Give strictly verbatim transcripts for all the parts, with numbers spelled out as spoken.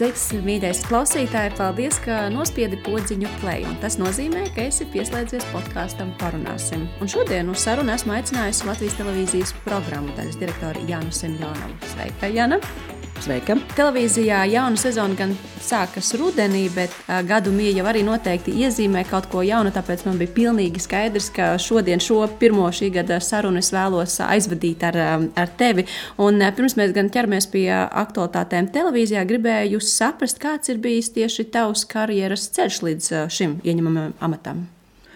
Sveiks, mīļais klausītāji! Paldies, ka nospiedi podziņu play, un tas nozīmē, ka esi pieslēdzies podkāstam Parunāsim. Un šodien uz sarunu esmu aicinājusi Latvijas televīzijas programmu daļas direktori Jānu Semjonovu. Sveika, Jana! Sveika! Televīzijā jauna sezona gan sākas rudenī, bet uh, gadu mija jau arī noteikti iezīmē kaut ko jaunu, tāpēc man bija pilnīgi skaidrs, ka šodien šo pirmo šī gada sarunu es vēlos aizvadīt ar, ar tevi. Un uh, pirms mēs gan ķeramies pie aktualitātēm televīzijā, gribēju saprast, kāds ir bijis tieši tavs karjeras ceļš līdz uh, šim ieņemamam amatam.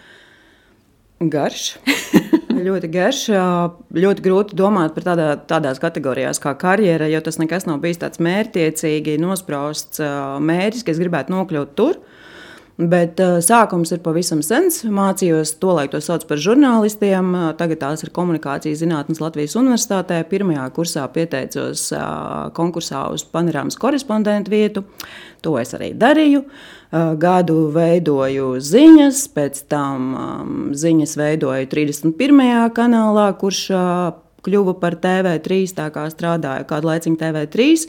Garš. Ļoti garš, ļoti grūti domāt par tādā, tādās kategorijās kā karjera, jo tas nekas nav bijis tāds mērķtiecīgi nosprausts mērķis, ka es gribētu nokļūt tur. Bet sākums ir pavisam sens. Mācījos to, lai to sauc par žurnālistiem. Tagad tās ir komunikācijas zinātnes Latvijas Universitātē. Pirmajā kursā pieteicos konkursā uz panorāmas korespondentu vietu. To es arī darīju. Gadu veidoju ziņas, pēc tam ziņas veidoju trīsdesmit pirmajā kanālā, kurš kļuva par T V trīs, tā kā strādāju kādu laiciņu T V trīs.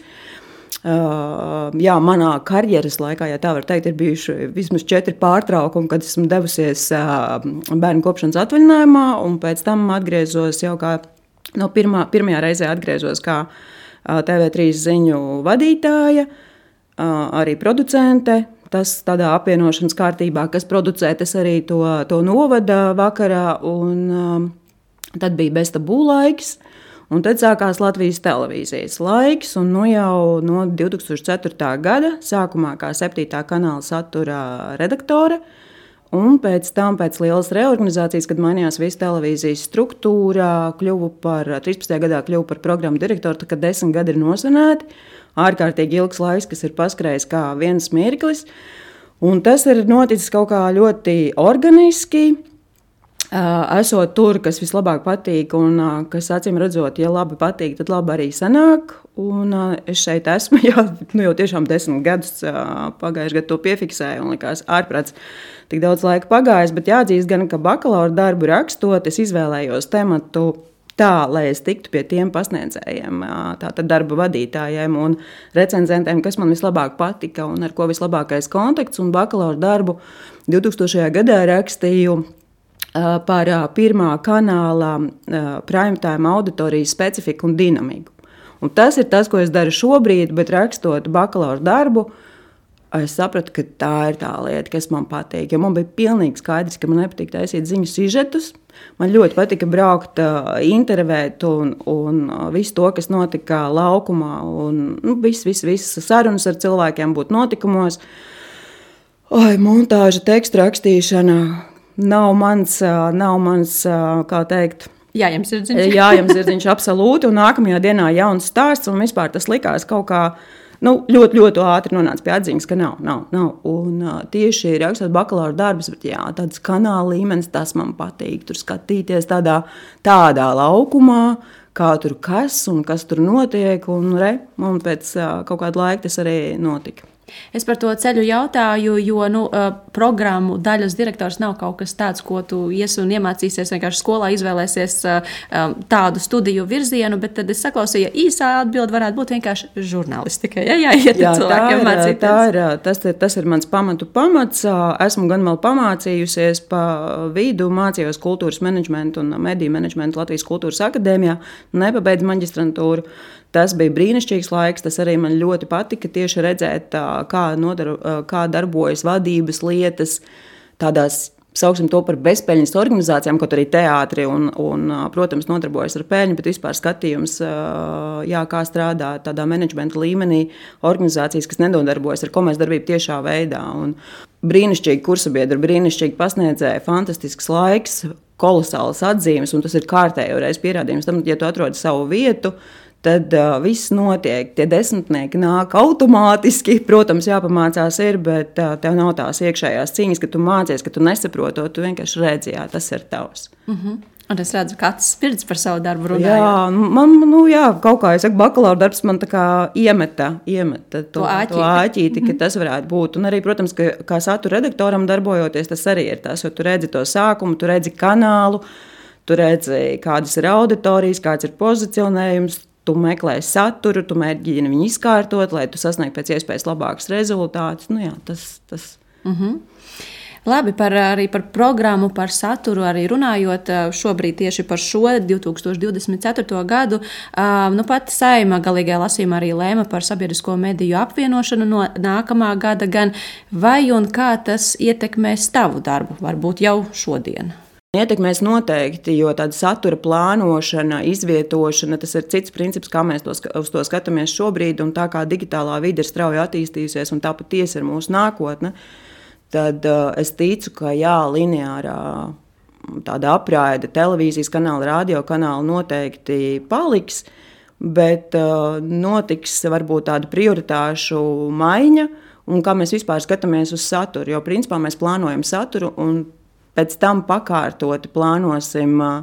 Jā, manā karjeras laikā, ja tā var teikt, ir bijuši vismaz četri pārtraukumi, kad esmu devusies bērnu kopšanas atvaļinājumā, un pēc tam atgriezos jau kā, no pirmā, pirmajā reizē atgriezos kā T V trīs ziņu vadītāja, arī producente. Tas tādā apvienošanas kārtībā, kas producē, tas arī to, to novada vakarā, un um, tad bija beztabū laiks, un tad sākās Latvijas televīzijas laiks, un nu jau no divi tūkstoši ceturtā gada sākumā kā septītā kanāla satura redaktore, un pēc tam pēc lielas reorganizācijas, kad mainījās visa televīzijas struktūra, kļuvu par, trīspadsmitajā gadā kļuvu par programmu direktoru, tad, kad desmit gadi ir nosvinēti, ārkārtīgi ilgs laiks, kas ir paskrējis kā viens mirklis, un tas ir noticis kaut kā ļoti organiski, esot tur, kas vislabāk patīk, un kas acīm redzot, ja labi patīk, tad labi arī sanāk, un es šeit esmu, jā, nu jau tiešām desmit gadus pagājuši gadu to piefiksēju, un likās ārprāts, tik daudz laika pagājis, bet jāatzīst gan, ka bakalaura darbu rakstot, es izvēlējos tematu tā, lai es tiktu pie tiem pasniedzējiem, tātad darba vadītājiem un recenzentiem, kas man vislabāk patika un ar ko vislabākais kontakts. Un bakalaura darbu divtūkstošajā gadā rakstīju par pirmā kanāla primetime auditorijas specifiku un dinamiku. Un tas ir tas, ko es daru šobrīd, bet rakstot bakalaura darbu, es sapratu, ka tā ir tā lieta, kas man patīk. Jo man bija pilnīgi skaidrs, ka man nepatīk taisīt ziņu sižetus. Man ļoti patika braukt, intervēt un, un visu to, kas notika laukumā. Un, nu, viss, viss, viss sarunas ar cilvēkiem būt notikumos. Oi, montāža, tekstu rakstīšana nav mans, nav mans, kā teikt, Jājam Zirdziņš. Jājam Zirdziņš absolūti. Un nākamajā dienā jauns stāsts, un vispār tas likās kaut kā Nu, ļoti, ļoti ātri nonāca pie atziņas, ka nav, nav, nav. Un uh, tieši rakstot bakalaura darbus, bet jā, tāds kanāla līmenis, tas man patīk. Tur skatīties tādā, tādā laukumā, kā tur kas un kas tur notiek. Un, re, un pēc uh, kaut kāda laika tas arī notika. Es par to ceļu jautāju, jo nu, programmu daļas direktors nav kaut kas tāds, ko tu ies un iemācīsies, vienkārši skolā izvēlēsies tādu studiju virzienu, bet tad es saklausīju, ja īsā atbilde varētu būt vienkārši žurnālistika. Ja, jā, ja jā, tā ir, tā ir, tas, ir, tas ir mans pamatu pamats. Esmu gan vēl pamācījusies pa vidu, mācījos kultūras menedžmentu un mediju menedžmentu Latvijas kultūras akadēmijā, nepabeidzu maģistrantūru. Tas bija brīnišķīgs laiks, tas arī man ļoti patika tieši redzēt, kā, nodar, kā darbojas vadības lietas tādās, sauksim to par bezpeļņas organizācijām, kaut arī teātri un, un, protams, nodarbojas ar peļņu, bet vispār skatījums, jā, kā strādā tādā menedžmenta līmenī organizācijas, kas nedodarbojas ar komercdarbību tiešā veidā. Un brīnišķīgi kursabiedri, brīnišķīgi pasniedzēji, fantastisks laiks, kolosālas atzīmes, un tas ir kārtējo reizi pierādījums tam, ja tu atrodi savu vietu, tad uh, viss notiek, tie desmitnieki nāk automātiski, protams, jāpamācās ir, bet uh, tev nav tās iekšējās cīņas, ka tu mācies, ka tu nesaproti, tu vienkārši redzi, jā, tas ir tavs. Mm-hmm. Un es redzu, ka katrs spirds par savu darbu runā. Jā, man, nu jā, kaut kā, es saku, bakalaura darbs man tā kā iemeta, iemeta to, to āķīti, to āķīti mm-hmm. ka tas varētu būt. Un arī, protams, ka kā satura redaktoram darbojoties, tas arī ir tas, jo tu redzi to sākumu, tu redzi kanālu, tu redzi, kādas ir auditorijas, kāds ir pozicionējums, tu meklē saturu, tu mēģini viņu izkārtot, lai tu sasniegtu pēc iespējas labākus rezultātus. Nu jā, tas, tas. Mhm. Labi, par, arī par programmu, par saturu arī runājot šobrīd tieši par šo divi tūkstoši divdesmit ceturto gadu. Nu, pat Saeima galīgajā lasījumā arī lēma par sabiedrisko mediju apvienošanu no nākamā gada gan. Vai un kā tas ietekmēs tavu darbu, varbūt jau šodien? Ietekmēs noteikti, jo tāda satura plānošana, izvietošana, tas ir cits princips, kā mēs to, uz to skatāmies šobrīd, un tā kā digitālā vide ir strauji attīstījusies, un tā patiesi ir mūsu nākotne, tad uh, es ticu, ka jā, lineārā tāda apraide, televīzijas kanāla, radio kanāla noteikti paliks, bet uh, notiks varbūt tāda prioritāšu maiņa, un kā mēs vispār skatāmies uz saturu, jo principā mēs plānojam saturu, un pēc tam pakārtoti plānosim uh,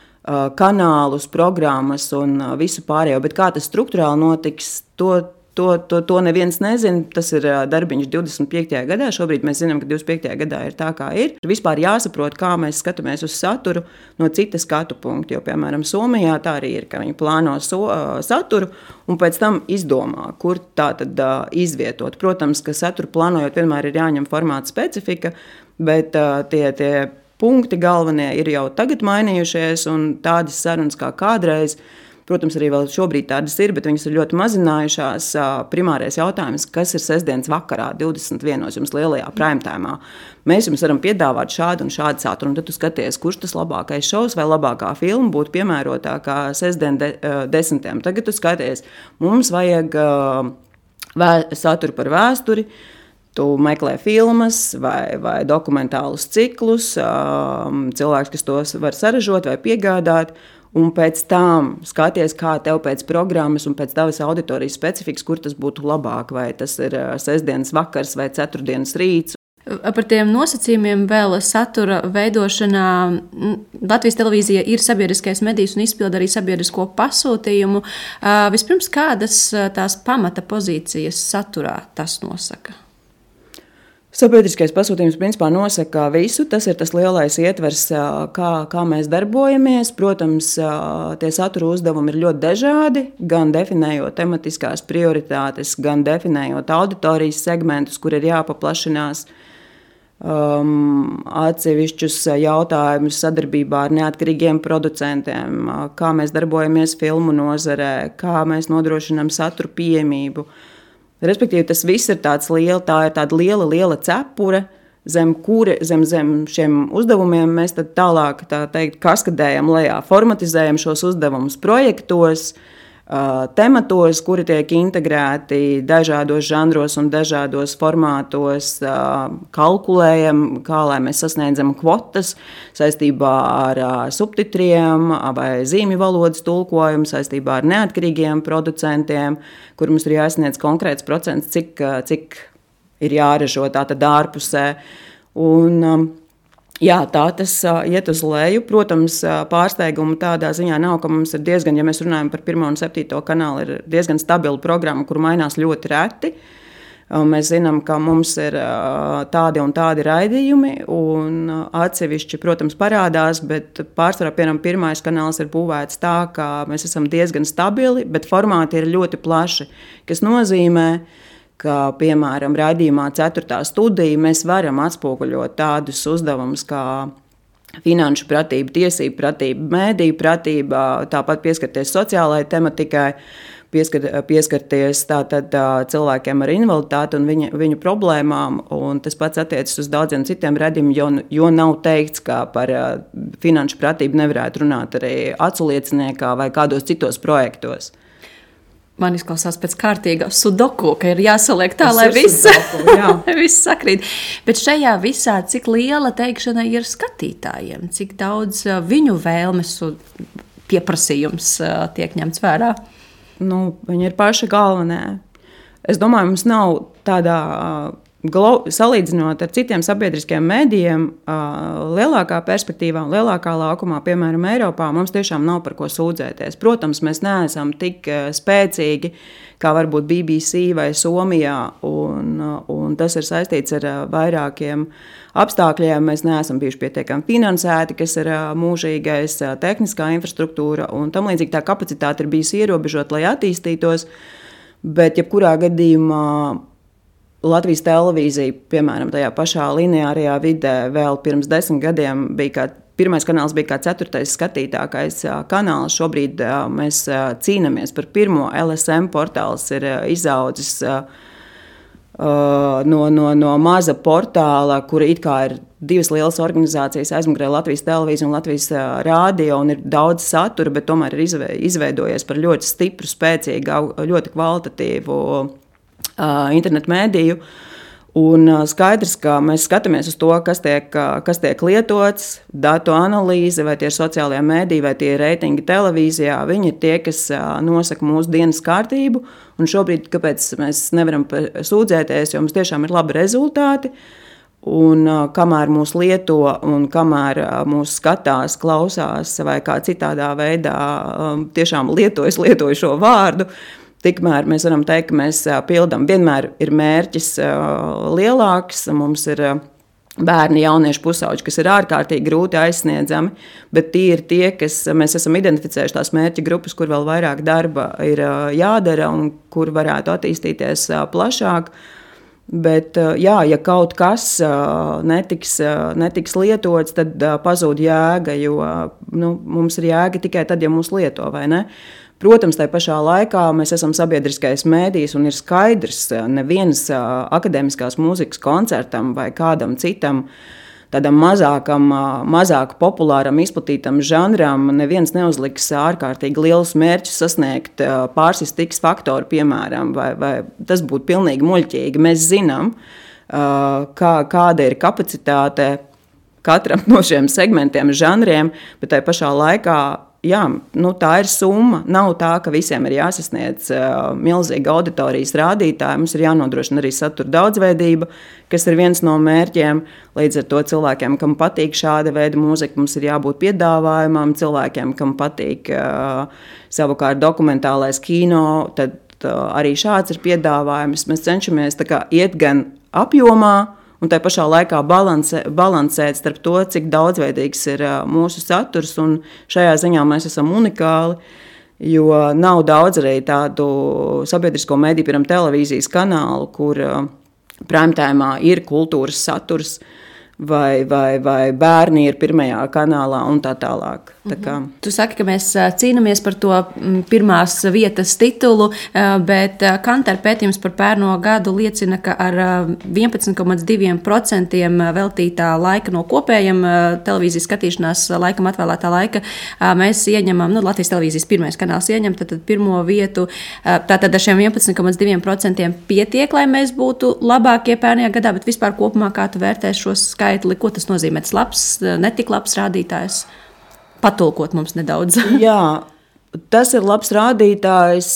kanālus, programmas un uh, visu pārējo, bet kā tas strukturāli notiks, to To, to, to neviens nezina. Tas ir darbiņš divdesmit piektajā gadā. Šobrīd mēs zinām, ka divdesmit piektajā gadā ir tā, kā ir. Vispār jāsaprot, kā mēs skatāmies uz saturu no cita skatu punkta. Jo, piemēram, Somijā tā arī ir, ka viņi plāno so, saturu un pēc tam izdomā, kur tā tad uh, izvietot. Protams, ka saturu plānojot vienmēr ir jāņem formāta specifika, bet uh, tie, tie punkti galvenie ir jau tagad mainījušies un tādas sarunas kā kādreiz. Protams, arī vēl šobrīd tādas ir, bet viņas ir ļoti mazinājušās. Primārais jautājums, kas ir sestdienas vakarā, divdesmit vienos jums lielajā primetājumā. Mēs jums varam piedāvāt šādu un šādu saturu, un tad tu skaties, kurš tas labākais šovs vai labākā filma būtu piemērotākā sestdien de, desmitiem. Tagad tu skaties, mums vajag vē, saturu par vēsturi, tu meklē filmas vai, vai dokumentālus ciklus, cilvēks, kas tos var saražot vai piegādāt, un pēc tam skaties, kā tev pēc programmas un pēc tavas auditorijas specifikas, kur tas būtu labāk, vai tas ir sestdienas vakars vai ceturtdienas rīts. Par tiem nosacījumiem vēl satura veidošanā Latvijas televīzija ir sabiedriskais medijs un izpilda arī sabiedrisko pasūtījumu. Vispirms, kādas tās pamata pozīcijas saturā tas nosaka? Sabiedriskais pasūtījums principā nosaka visu. Tas ir tas lielais ietvers, kā, kā mēs darbojamies. Protams, tie satura uzdevumi ir ļoti dažādi, gan definējot tematiskās prioritātes, gan definējot auditorijas segmentus, kur ir jāpaplašinās. Um, atsevišķus jautājumus sadarbībā ar neatkarīgiem producentiem, kā mēs darbojamies filmu nozarē, kā mēs nodrošinām satura pieejamību. Respektīvi, tas viss ir tāds liela, tā ir tāda liela, liela cepure, zem kura, zem, zem šiem uzdevumiem mēs tad tālāk, tā teikt, kaskadējam lejā, formatizējam šos uzdevumus projektos, uh, tematos, kuri tiek integrēti dažādos žanros un dažādos formātos, uh, kalkulējam, kā lai mēs sasniedzam kvotas saistībā ar uh, subtitriem vai zīmju valodas tulkojumu, saistībā ar neatkarīgiem producentiem, kur mums ir jāsniedz konkrēts procents, cik, cik ir jāražo tātad ārpusē. Un, jā, tā tas iet uz leju. Protams, pārsteigumu tādā ziņā nav, ka mums ir diezgan, ja mēs runājam par pirmo un septīto kanālu, ir diezgan stabila programma, kur mainās ļoti reti. Mēs zinām, ka mums ir tādi un tādi raidījumi, un atsevišķi, protams, parādās, bet pārsvarā, piemēram, pirmais kanāls ir būvēts tā, ka mēs esam diezgan stabili, bet formāti ir ļoti plaši, kas nozīmē, ka, piemēram, raidījumā ceturtā studija mēs varam atspoguļot tādus uzdevumus kā finanšu pratība, tiesību pratība, mēdīju pratība, tāpat pieskarties sociālajai tematikai, Pieskar, pieskarties tātad, cilvēkiem ar invaliditāti un viņa, viņu problēmām. Un tas pats attiecas uz daudziem citiem redzījumiem, jo, jo nav teikts, ka par finanšu pratību nevarētu runāt arī aculieciniekā vai kādos citos projektos. Man izklausās pēc kārtīga sudoku, ka ir jāsaliek tā, tas lai viss, sudoku, viss sakrīt. Bet šajā visā, cik liela teikšana ir skatītājiem, cik daudz viņu vēlmes un pieprasījums tiek ņemts vērā? Nu, viņi ir paši galvenie. Es domāju, mums nav tādā glo, salīdzinot ar citiem sabiedriskiem mēdījiem, lielākā perspektīvā un lielākā laukumā, piemēram, Eiropā, mums tiešām nav par ko sūdzēties. Protams, mēs neesam tik spēcīgi, kā varbūt B B C vai Somijā, un, un tas ir saistīts ar vairākiem apstākļiem. Mēs neesam bijuši pietiekami finansēti, kas ir mūžīgais, tehniskā infrastruktūra, un tam līdzīgi tā kapacitāte ir bijusi ierobežota, lai attīstītos, bet jebkurā gadījumā Latvijas televīzija, piemēram, tajā pašā lineārajā vidē vēl pirms desmit gadiem bija kā, pirmais kanāls bija kā ceturtais skatītākais kanāls. Šobrīd mēs cīnāmies par pirmo. L S M portāls ir izaudzis no, no, no maza portāla, kura it kā ir divas lielas organizācijas, aizmugurē Latvijas televīzija un Latvijas rādio, un ir daudz satura, bet tomēr ir izveidojies par ļoti stipru, spēcīgu, ļoti kvalitatīvu internetu mēdīju. Un skaidrs, ka mēs skatāmies uz to, kas tiek, kas tiek lietots, datu analīze, vai tie ir sociālajā mēdī, vai tie ir reitingi televīzijā. Viņi ir tie, kas nosaka mūsu dienas kārtību. Un šobrīd, kāpēc mēs nevaram sūdzēties, jo mums tiešām ir labi rezultāti. Un kamēr mūs lieto un kamēr mūs skatās, klausās vai kā citādā veidā tiešām lietojas, lietoju šo vārdu, tikmēr mēs varam teikt, ka mēs pildām. Vienmēr ir mērķis lielāks, mums ir bērni, jaunieši, pusauģi, kas ir ārkārtīgi grūti aizsniedzami, bet tie ir tie, kas mēs esam identificējuši tās mērķa grupas, kur vēl vairāk darba ir jādara un kur varētu attīstīties plašāk. Bet, jā, ja kaut kas netiks, netiks lietots, tad pazūd jēga, jo nu, mums ir jēga tikai tad, ja mūs lieto, vai ne? Protams, tajā pašā laikā mēs esam sabiedriskais mēdījis un ir skaidrs, neviens akadēmiskās mūzikas koncertam vai kādam citam tādam mazākam, mazāk populāram, izplatītam žanram neviens neuzliks ārkārtīgi lielus mērķus sasniegt pārsist X faktoru, piemēram, vai, vai tas būtu pilnīgi muļķīgi. Mēs zinām, kā, kāda ir kapacitāte katram no šiem segmentiem, žanriem, bet tajā pašā laikā jā, nu tā ir summa. Nav tā, ka visiem ir jāsasniedz uh, milzīga auditorijas rādītāja. Mums ir jānodrošina arī satura daudzveidība, kas ir viens no mērķiem. Līdz ar to cilvēkiem, kam patīk šāda veida mūzika, mums ir jābūt piedāvājumam. Cilvēkiem, kam patīk uh, savukārt dokumentālais kino, tad uh, arī šāds ir piedāvājums. Mēs cenšamies tā kā iet gan apjomā, un tā pašā laikā balansē, balansēt starp to, cik daudzveidīgs ir mūsu saturs, un šajā ziņā mēs esam unikāli, jo nav daudz arī tādu sabiedrisko mediju, piemēram, televīzijas kanālu, kur primetājumā ir kultūras saturs, vai, vai, vai bērni ir pirmajā kanālā un tā tālāk. Tā kā. Tu saki, ka mēs cīnāmies par to pirmās vietas titulu, bet Kantar pētījums par pērno gadu liecina, ka ar vienpadsmit komats divi procenti veltītā laika no kopējiem televīzijas skatīšanās laikam atvēlētā laika mēs ieņemam, nu, Latvijas televīzijas pirmais kanāls ieņem, tad, tad pirmo vietu, tātad ar šiem vienpadsmit komats divi procenti pietiek, lai mēs būtu labākie pērnajā gadā, bet vispār kopumā kā tu vērtēs šos skaitli, ko tas nozīmē? Tas labs, netik labs rādītājs? Patulkot mums nedaudz. Jā, tas ir labs rādītājs,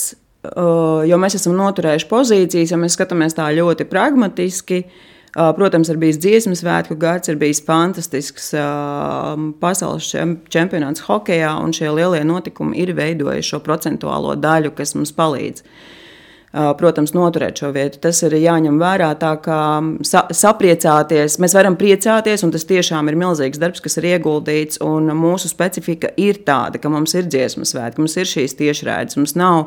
jo mēs esam noturējuši pozīcijas, ja mēs skatāmies tā ļoti pragmatiski. Protams, ir bijis dziesmu svētku gads, ir bijis fantastisks pasaules čempionāts hokejā, un šie lielie notikumi ir veidojuši šo procentuālo daļu, kas mums palīdz. Protams, noturēt šo vietu. Tas ir jāņem vērā tā, kā sa- sapriecāties. Mēs varam priecāties, un tas tiešām ir milzīgs darbs, kas ir ieguldīts, un mūsu specifika ir tāda, ka mums ir dziesmu svētki, mums ir šīs tiešraides, mums nav,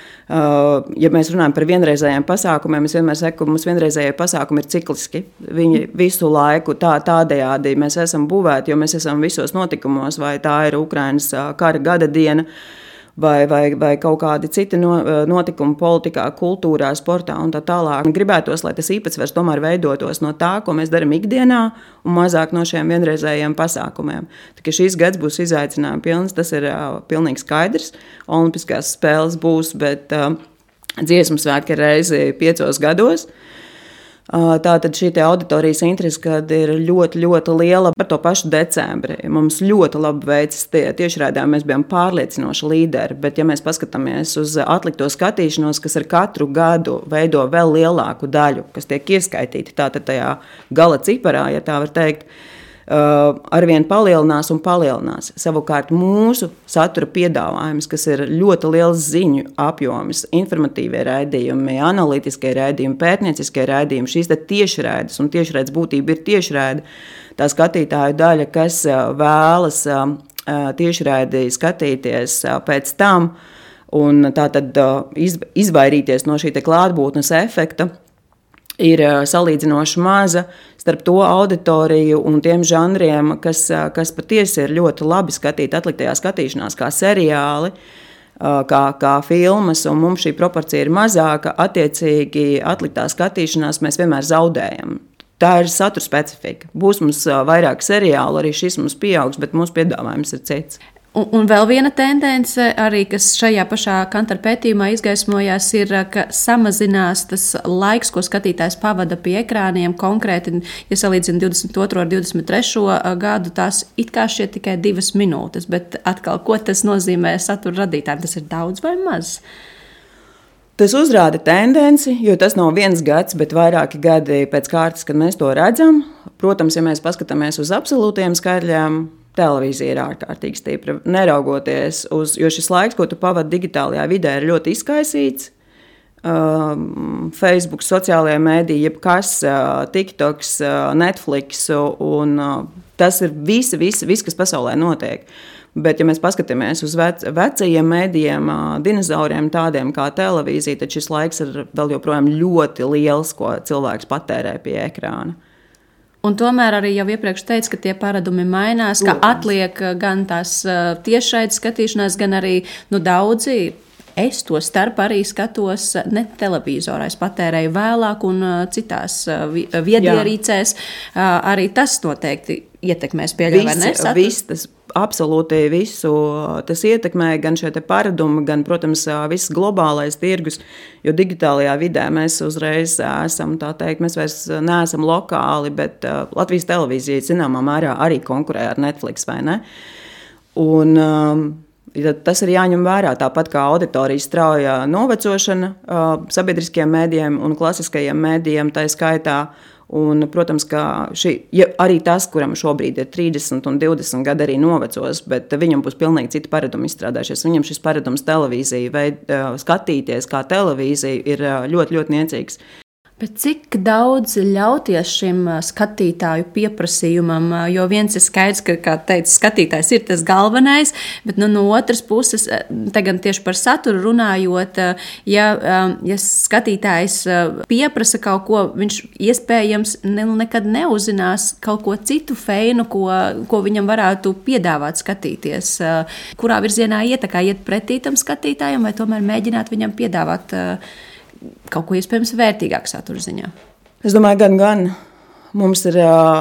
uh, ja mēs runājam par vienreizējiem pasākumiem, es vienmēr saku, ka mums vienreizējie pasākumi ir cikliski. Viņi visu laiku tā, tādējādi mēs esam būvēti, jo mēs esam visos notikumos, vai tā ir Ukrainas kara gada diena, Vai, vai, vai kaut kādi citi no, notikumi politikā, kultūrā, sportā un tā tālāk. Gribētos, lai tas īpatsvars tomēr veidotos no tā, ko mēs darām ikdienā, un mazāk no šiem vienreizējiem pasākumiem. Tā kā šīs gads būs izaicinājumi pilns, tas ir uh, pilnīgi skaidrs. Olimpiskās spēles būs, bet uh, dziesmu svētki reizi piecos gados. Tātad šī auditorijas interese, kad ir ļoti, ļoti liela par to pašu decembri. Mums ļoti labi veicas tie tiešraidījumi, mēs bijām pārliecinoši līderi, bet ja mēs paskatāmies uz atlikto skatīšanos, kas ar katru gadu veido vēl lielāku daļu, kas tiek ieskaitīti tātad tajā gala ciparā, ja tā var teikt, Uh, arvien palielinās un palielinās. Savukārt mūsu satura piedāvājums, kas ir ļoti liels ziņu apjoms, informatīvie raidījumi, analītiskie raidījumi, pētnieciskie raidījumi, šīs tiešraides un tiešraides būtība ir tiešraide. Tā skatītāju daļa, kas uh, vēlas uh, tiešraidi skatīties uh, pēc tam un tātad uh, iz, izvairīties no šī klātbūtnes efekta, ir salīdzinoši maza starp to auditoriju un tiem žanriem, kas, kas patiesi ir ļoti labi skatīti atliktajā skatīšanās, kā seriāli, kā, kā filmas, un mums šī proporcija ir mazāka. Attiecīgi, atliktā skatīšanās mēs vienmēr zaudējam. Tā ir satura specifika. Būs mums vairāk seriālu, arī šis mums pieaugs, bet mūsu piedāvājums ir cits. Un, un vēl viena tendence, arī, kas šajā pašā Kantar pētījumā izgaismojās, ir, ka samazinās tas laiks, ko skatītājs pavada pie ekrāniem. Konkrēti, ja salīdzina divdesmit otro ar divdesmit trešo gadu, tās it kā šķiet tikai divas minūtes, bet atkal, ko tas nozīmē satura radītājiem? Tas ir daudz vai maz? Tas uzrāda tendenci, jo tas nav viens gads, bet vairāki gadi pēc kārtas, kad mēs to redzam. Protams, ja mēs paskatāmies uz absolūtiem skaitļiem, televīzija ir ārkārtīgi stipra, neraugoties uz, jo šis laiks, ko tu pavadi digitālajā vidē, ir ļoti izkaisīts. Um, Facebook, sociālajā mēdī, jebkas, uh, TikToks, uh, Netflix, un uh, tas ir visi, visi, visi, kas pasaulē notiek. Bet, ja mēs paskatāmies uz vec, vecajiem mēdījiem, uh, dinozauriem tādiem kā televīzija, tad šis laiks ir vēl joprojām ļoti liels, ko cilvēks patērē pie ekrāna. Un tomēr arī jau iepriekš teicu, ka tie paradumi mainās, ka atliek gan tās tiešraides skatīšanās, gan arī nu, daudzi. Es to starp arī skatos ne televizorā, es patērēju vēlāk un citās viedierīcēs. Jā. Arī tas noteikti ietekmēs, pieļauj, vai ne? Viss tas absolūti visu tas ietekmē, gan šie paradumi, gan, protams, viss globālais tirgus, jo digitālajā vidē mēs uzreiz esam, tā teikt, mēs vairs neesam lokāli, bet Latvijas televīzija zināmā mērā arī konkurē ar Netflix, vai ne? Un um, tas ir jāņem vērā, tāpat kā auditorijas strauja novecošana uh, sabiedriskiem mēdījiem un klasiskajiem mēdījiem, tā skaitā. Un, protams, ka šī, ja arī tas, kuram šobrīd ir trīsdesmit un divdesmit gadi, arī novecos, bet viņam būs pilnīgi citi paradumi izstrādājušies. Viņam šis paradums televīzija, vai skatīties kā televīzija, ir ļoti, ļoti niecīgs. Bet cik daudz ļauties šim skatītāju pieprasījumam, jo viens ir skaidrs, ka, kā teica, skatītājs ir tas galvenais, bet nu, no otras puses, tagad tieši par saturu runājot, ja, ja skatītājs pieprasa kaut ko, viņš iespējams ne, nekad neuzzinās kaut ko citu feinu, ko, ko viņam varētu piedāvāt skatīties. Kurā virzienā iet, kā iet pretī tam skatītājam, vai tomēr mēģināt viņam piedāvāt kaut ko iespējams vērtīgāk satura ziņā? Es domāju, gan, gan. Mums ir,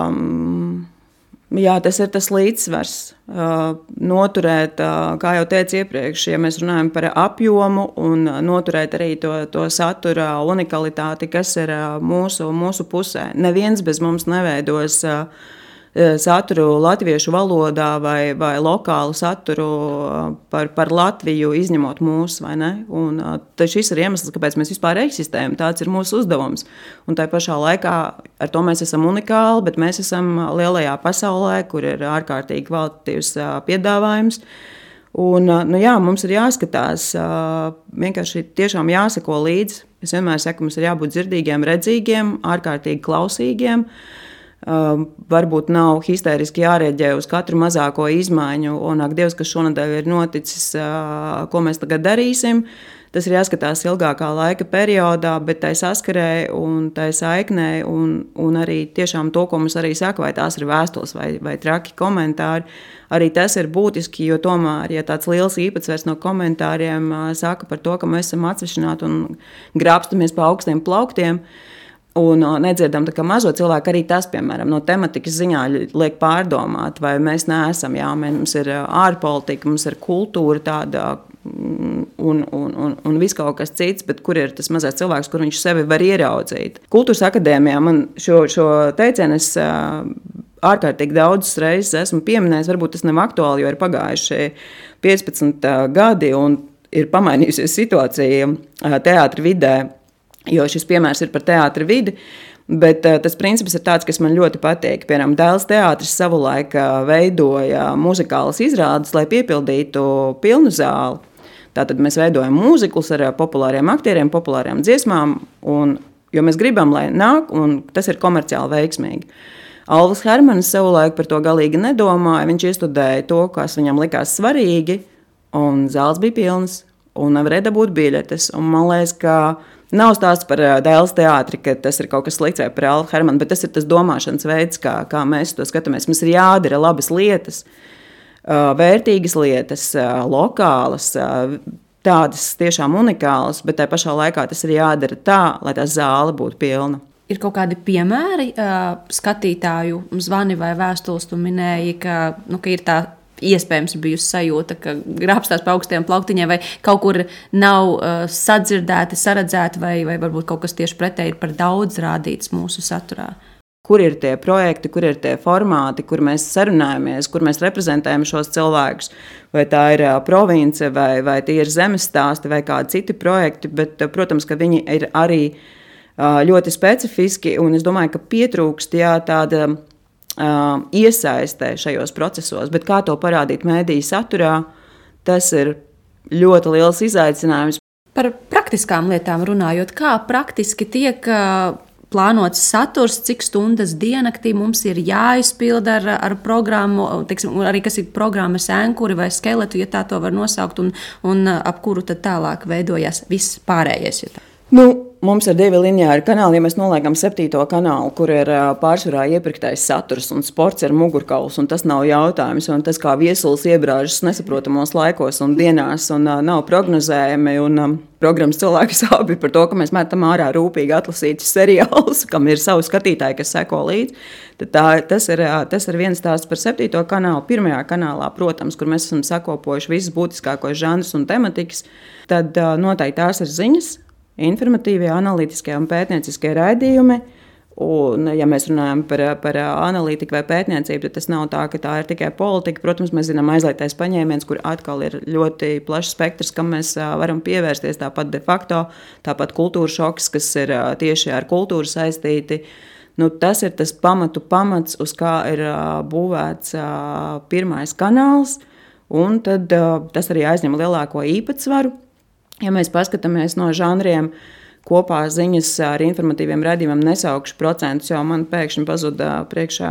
jā, tas ir tas līdzsvars. Noturēt, kā jau teicu iepriekš, ja mēs runājam par apjomu un noturēt arī to, to satura unikalitāti, kas ir mūsu, mūsu pusē. Neviens bez mums neveidos saturu latviešu valodā vai, vai lokālu saturu par, par Latviju, izņemot mūsu, vai ne? Un šis ir iemesls, kāpēc mēs vispār eksistējam. Tāds ir mūsu uzdevums. Un tā pašā laikā ar to mēs esam unikāli, bet mēs esam lielajā pasaulē, kur ir ārkārtīgi kvalitatīvs piedāvājums. Un, nu jā, mums ir jāskatās, vienkārši tiešām jāsako līdzi. Es vienmēr saku, mums ir jābūt dzirdīgiem, redzīgiem, ārkārtīgi klausīgiem. Uh, varbūt nav histēriski jārēģē uz katru mazāko izmaiņu, un ak, Dievs, kas šonadēļ ir noticis, uh, ko mēs tagad darīsim. Tas ir jāskatās ilgākā laika periodā, bet tai saskarē un tai saiknē, un, un arī tiešām to, ko mums arī saka, vai tās ir vēstules vai, vai traki komentāri, arī tas ir būtiski, jo tomēr, ja tāds liels īpatsvars no komentāriem uh, saka par to, ka mēs esam atsvešināti un grābstamies pa augstiem plauktiem, un nedzirdam tā kā mazo cilvēku, arī tas, piemēram, no tematikas ziņā liek pārdomāt, vai mēs neesam, jā, mums ir ārpolitika, mums ir kultūra tāda un, un, un, un viss kaut kas cits, bet kur ir tas mazais cilvēks, kur viņš sevi var ieraudzīt. Kultūras akadēmijā man šo, šo teicienu es uh, ārkārtīgi daudzas reizes esmu pieminējis, varbūt tas nav aktuāli, jo ir pagājuši piecpadsmit uh, gadi un ir pamainījusies situācija uh, teātra vidē, jo šis piemērs ir par teātra vidi. Bet uh, tas princips ir tāds, kas man ļoti patīk. Piemēram, Dēls teātris savulaik uh, veidoja muzikālas izrādes, lai piepildītu pilnu zāli. Tātad mēs veidojam mūziklus ar uh, populāriem aktieriem, populāriem dziesmām, un, jo mēs gribam, lai nāk, un tas ir komerciāli veiksmīgi. Alvis Hermanis savulaik par to galīgi nedomāja. Viņš iestudēja to, kas viņam likās svarīgi, un zāles bija pilnas, un nevarēja dabūt biļetes. Un man liekas, ka nav stāsts par Dēls teātri, ka tas ir kaut kas slikts vai par Alvu Hermanu, bet tas ir tas domāšanas veids, kā, kā mēs to skatāmies. Mums ir jādara labas lietas, vērtīgas lietas, lokālas, tādas tiešām unikālas, bet tajā pašā laikā tas ir jādara tā, lai tā zāle būtu pilna. Ir kaut kādi piemēri skatītāju zvani vai vēstules, tu minēji, ka, nu, ka ir tā iespējams bijusi sajūta, ka grābstās pa augstiem plauktiņiem, vai kaut kur nav uh, sadzirdēti, saredzēti, vai, vai varbūt kaut kas tieši pretēji ir par daudz rādīts mūsu saturā. Kur ir tie projekti, kur ir tie formāti, kur mēs sarunājamies, kur mēs reprezentējam šos cilvēkus, vai tā ir uh, province, vai, vai tie ir zemes stāsti, vai kādi citi projekti, bet, uh, protams, ka viņi ir arī uh, ļoti specifiski, un es domāju, ka pietrūkst, jā, tāda Uh, iesaistē šajos procesos, bet kā to parādīt mēdīju saturā, tas ir ļoti liels izaicinājums. Par praktiskām lietām runājot, kā praktiski tiek uh, plānots saturs, cik stundas diennaktī mums ir jāizpilda ar, ar programmu, teiksim, arī kas ir programmas ēnkuri vai skeletu, ja tā to var nosaukt, un, un uh, ap kuru tad tālāk veidojās viss pārējais. Ja tā. Nu, mums ir divi lineāri kanāli. Ja mēs noliekam septīto kanālu, kur ir pārsvarā iepirktais saturs un sports ir mugurkauls, un tas nav jautājums, un tas kā viesulis iebrāžas nesaprotamos laikos un dienās, un uh, nav prognozējami, un um, programmas cilvēki sāpi par to, ka mēs metam ārā rūpīgi atlasītus seriālus, kam ir savu skatītāji, kas seko līdzi. Tad tā, tas, ir, tas ir viens stāsts par septīto kanālu. Pirmajā kanālā, protams, kur mēs esam sakopojuši visas būtiskākos žanrus un tematikas, tad uh, noteikti tās ir ziņas, informatīvie, analītiskie un pētnieciskie raidījumi. Un, ja mēs runājam par, par analītiku vai pētniecību, tad tas nav tā, ka tā ir tikai politika. Protams, mēs zinām aizliegtais paņēmiens, kur atkal ir ļoti plašs spektrs, kam mēs varam pievērsties. Tāpat de facto, tāpat kultūra šoks, kas ir tieši ar kultūru saistīti. Nu, tas ir tas pamatu pamats, uz kā ir būvēts pirmais kanāls, un tad tas arī aizņem lielāko īpatsvaru. Ja mēs paskatāmies no žanriem, kopā ziņas ar informatīviem raidījumiem nesaukšu procentus, jo man pēkšņi pazuda priekšā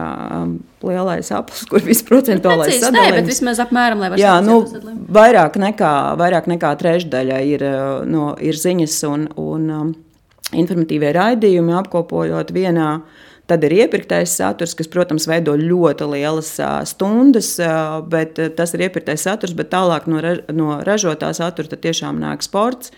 lielais aplis, kur viss procentuālais sadalījums. Nē, bet vismaz apmēram, lai var Jā, nu, vairāk nekā, vairāk nekā trešdaļa ir, no, ir ziņas un, un um, informatīvie raidījumi apkopojot vienā. Tad ir iepirktais saturs, kas, protams, veido ļoti lielas stundas, bet tas ir iepirktais saturs, bet tālāk no, ra- no ražotā satura tad tiešām nāk sports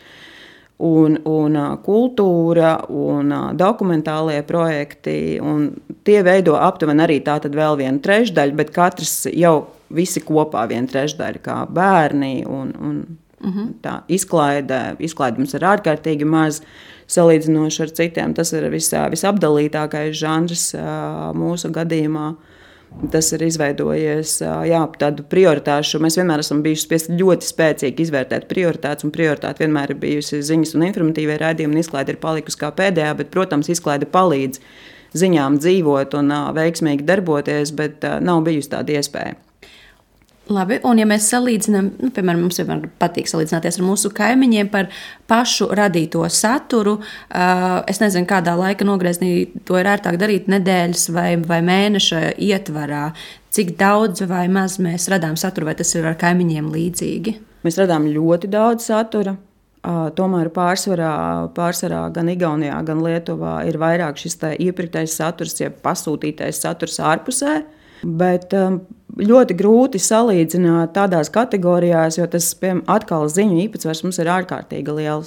un, un kultūra un dokumentālie projekti. Un tie veido aptuveni arī tā tad vēl vienu trešdaļu, bet katrs jau visi kopā vienu trešdaļu, kā bērni un, un uh-huh. tā izklaide. Izklaide mums ir ārkārtīgi maz. Salīdzinoši ar citiem, tas ir visā, visapdalītākais žanrs mūsu gadījumā. Tas ir izveidojies jā, tādu prioritāšu. Mēs vienmēr esam bijuši spiesti ļoti spēcīgi izvērtēt prioritātes, un prioritāte vienmēr ir bijusi ziņas un informatīvie raidījumi, un izklaide ir palikusi kā pēdējā, bet, protams, izklaide palīdz ziņām dzīvot un veiksmīgi darboties, bet nav bijusi tāda iespēja. Labi, un ja mēs salīdzinām, nu, piemēram, mums vienmēr patīk salīdzināties ar mūsu kaimiņiem par pašu radīto saturu, uh, es nezinu, kādā laika nogrieznī to ir ērtāk darīt nedēļas vai, vai mēneša ietvarā, cik daudz vai maz mēs radām saturu, vai tas ir ar kaimiņiem līdzīgi? Mēs radām ļoti daudz satura, uh, tomēr pārsvarā, pārsvarā gan Igaunijā, gan Lietuvā ir vairāk šis tā iepirktais saturs, ja pasūtītais saturs ārpusē, bet um, ļoti grūti salīdzināt tādās kategorijās, jo tas, piemēram, atkal ziņu īpatsvars mums ir ārkārtīgi liels.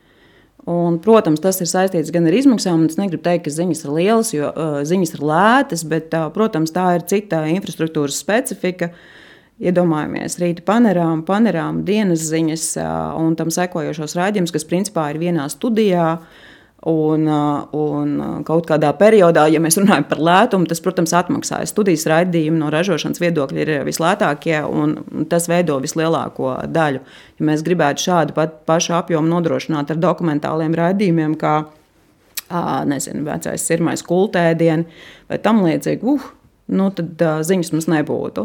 Un, protams, tas ir saistīts gan ar izmaksām, un es negribu teikt, ka ziņas ir lielas, jo uh, ziņas ir lētas, bet, uh, protams, tā ir cita infrastruktūras specifika. iedomājamies rīta panorāmu, panorāmu dienas ziņas un tam sekojošos raidījumus, kas principā ir vienā studijā. Un, un kaut kādā periodā, ja mēs runājam par lētumu, tas, protams, atmaksājas. Studijas raidījumi no ražošanas viedokļa ir vislētākie, un tas veido vislielāko daļu. Ja mēs gribētu šādu pat pašu apjomu nodrošināt ar dokumentāliem raidījumiem, kā nezinu, vecais sirmais kultēdieni vai tam līdzīgi, uh, nu tad ziņas mums nebūtu.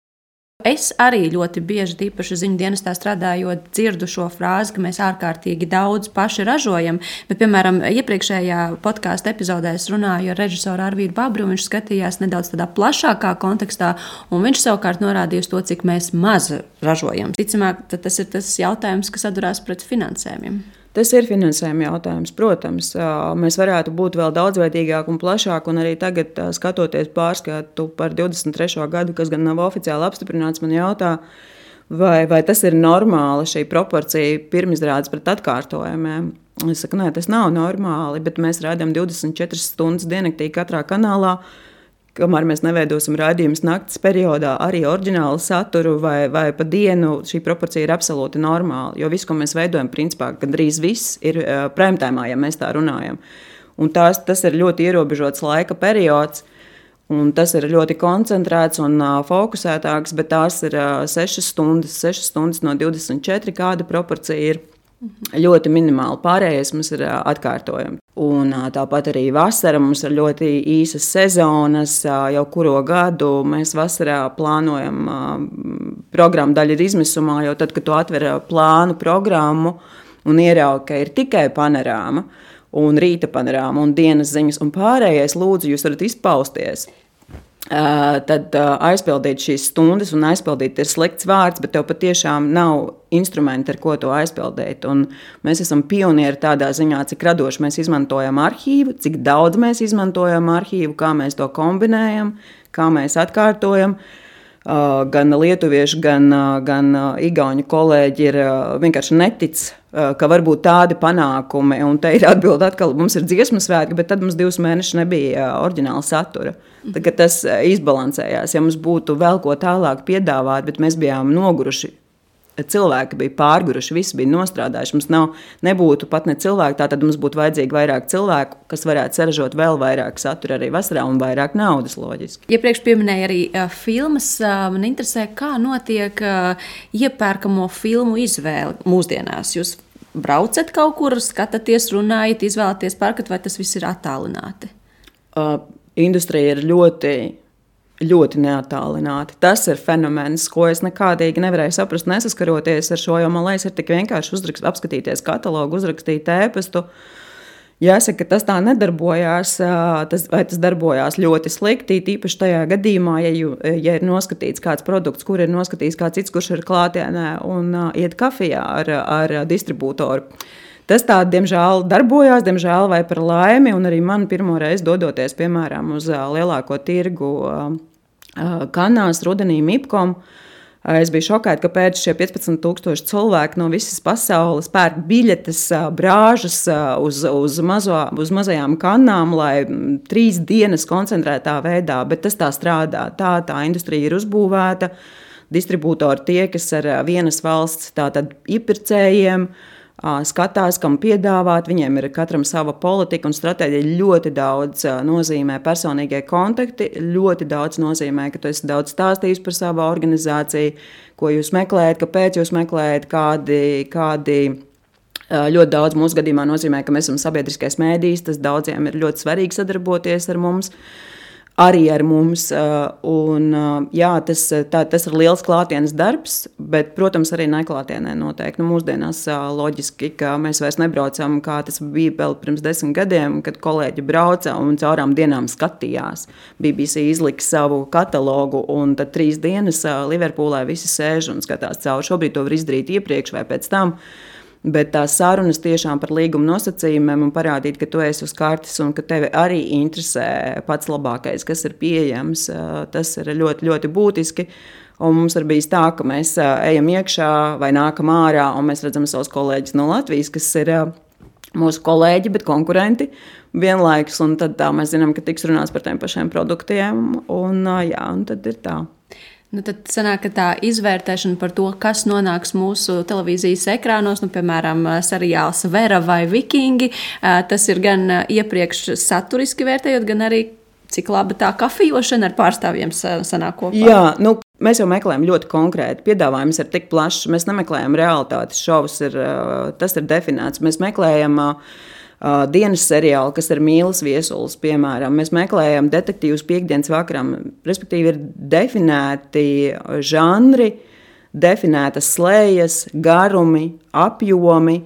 Es arī ļoti bieži, tīpaši ziņu dienestā strādājot, dzirdu šo frāzi, ka mēs ārkārtīgi daudz paši ražojam. Bet, piemēram, iepriekšējā podkāstu epizodē es runāju ar režisoru Arvīdu Babru, un viņš skatījās nedaudz tādā plašākā kontekstā, un viņš savukārt norādīja uz to, cik mēs maz ražojam. Ticamāk, tas ir tas jautājums, kas atdurās pret finansējumiem. Tas ir finansējuma jautājums, protams. Mēs varētu būt vēl daudzveidīgāk un plašāk, un arī tagad, skatoties pārskatu par divdesmit trešo gadu, kas gan nav oficiāli apstiprināts, man jautā, vai, vai tas ir normāli, šī proporcija pirmizrādes pret atkārtojumiem. Es saku, nē, tas nav normāli, bet mēs rādām divdesmit četras stundas diennaktī katrā kanālā, kamēr mēs neveidosim raidījumus naktas periodā, arī oriģinālu saturu vai, vai pa dienu, šī proporcija ir absolūti normāla. Jo viss, ko mēs veidojam, principā, gandrīz viss ir uh, prēmtēmā, ja mēs tā runājam. Un tās, tas ir ļoti ierobežots laika periods, un tas ir ļoti koncentrēts un uh, fokusētāks, bet tās ir uh, sešas stundas, sešas stundas no divdesmit četri, kāda proporcija ir. Ļoti minimāli. Pārējais mums ir atkārtojumi. Un tāpat arī vasara mums ir ļoti īsas sezonas. Jau kuro gadu mēs vasarā plānojam, programma daļa ir izmisumā, jo tad, kad tu atver plānu programmu un ieraugi, ka ir tikai panorāma un rīta panorāma un dienas ziņas un pārējais, lūdzu, jūs varat izpausties. Uh, tad uh, aizpildīt šīs stundas, un aizpildīt ir slikts vārds, bet tev patiešām nav instrumenti, ar ko to aizpildīt. Un mēs esam pionieri tādā ziņā, cik radoši mēs izmantojam arhīvu, cik daudz mēs izmantojam arhīvu, kā mēs to kombinējam, kā mēs atkārtojam. Uh, gan lietuvieši, gan, uh, gan uh, igauņu kolēģi ir uh, vienkārši netic, uh, ka var būt tādi panākumi. Un te ir atbilde atkal, mums ir dziesmu svētki, bet tad mums divus mēnešus nebija uh, oriģināla satura. Tagad tas uh, izbalansējās. Ja mums būtu vēl ko tālāk piedāvāt, bet mēs bijām noguruši, cilvēki bija pārguruši, visi bija nostrādājuši, mums nav, nebūtu pat ne cilvēki, tātad mums būtu vajadzīgi vairāk cilvēku, kas varētu saražot vēl vairāk satura arī vasarā un vairāk naudas, loģiski. Iepriekš pieminēja arī uh, filmas. Uh, man interesē, kā notiek uh, iepērkamo filmu izvēle mūsdienās. Jūs braucat kaut kur, skatāties, runājat, izvēlaties, pērkat, vai tas viss ir attālināti? Uh, industrija ir ļoti... ļoti neattālināti. Tas ir fenomens, ko es nekādīgi nevarēju saprast, nesaskaroties ar šo, jo man liekas, ir tik vienkārši uzrakst, apskatīties katalogu, uzrakstīt ēpastu. Jāsaka, ka tas tā nedarbojās, tas, vai tas darbojās ļoti slikti, tīpaši tajā gadījumā, ja, ju, ja ir noskatīts kāds produkts, kur ir noskatīts kāds cits, kurš ir klātienē un uh, iet kafijā ar, ar distribūtoru. Tas tā, diemžēl, darbojās, diemžēl vai par laimi, un arī man pirmo reizi dodoties, piemēram, uz lielāko tirgu Kanās, rudenī Mipkom. Es biju šokēta, ka pēc šie piecpadsmit tūkstoši cilvēku no visas pasaules pērk biļetes, brāžas uz, uz, mazo, uz mazajām kannām, lai trīs dienas koncentrētā veidā, bet tas tā strādā. Tā, tā industrija ir uzbūvēta, distribūtori tiekas ar vienas valsts tātad iepirkējiem, skatās, kam piedāvāt, viņiem ir katram sava politika un stratēģija. Ļoti daudz nozīmē personīgie kontakti, ļoti daudz nozīmē, ka tu esi daudz stāstījis par savu organizāciju, ko jūs meklējat, kāpēc jūs meklējat, kādi, kādi ļoti daudz mūsu gadījumā nozīmē, ka mēs esam sabiedriskais mēdījis, tas daudziem ir ļoti svarīgi sadarboties ar mums. Arī ar mums, un jā, tas, tā, tas ir liels klātienes darbs, bet, protams, arī neklātienē noteikti. Nu, mūsdienās loģiski, ka mēs vairs nebraucam, kā tas bija vēl pirms desmit gadiem, kad kolēģi brauca un caurām dienām skatījās. B B C izlika savu katalogu, un tad trīs dienas Liverpūlē visi sēž un skatās cauri. Šobrīd to var izdarīt iepriekš vai pēc tam. Bet tās sarunas tiešām par līguma nosacījumiem un parādīt, ka tu esi uz kartes un ka tevi arī interesē pats labākais, kas ir pieejams, tas ir ļoti, ļoti būtiski. Un mums ir bijis tā, ka mēs ejam iekšā vai nākam ārā un mēs redzam savus kolēģus no Latvijas, kas ir mūsu kolēģi, bet konkurenti vienlaikus. Un tad tā mēs zinām, ka tiks runāts par tiem pašiem produktiem un jā, un tad ir tā. Nu, tad sanāk, ka tā izvērtēšana par to, kas nonāks mūsu televīzijas ekrānos, nu, piemēram, seriāls Vera vai Vikingi, tas ir gan iepriekš saturiski vērtējot, gan arī cik laba tā kafījošana ar pārstāvjiem sanāk kopā. Jā, nu, mēs jau meklējam ļoti konkrēti. Piedāvājums ir tik plašs, mēs nemeklējam realitātes šovus, ir, tas ir definēts. Mēs meklējam Uh, dienas seriāli, kas ir mīlas viesulis, piemēram. Mēs meklējam detektīvus piekdienas vakaram. Respektīvi, ir definēti žanri, definētas slējas, garumi, apjomi,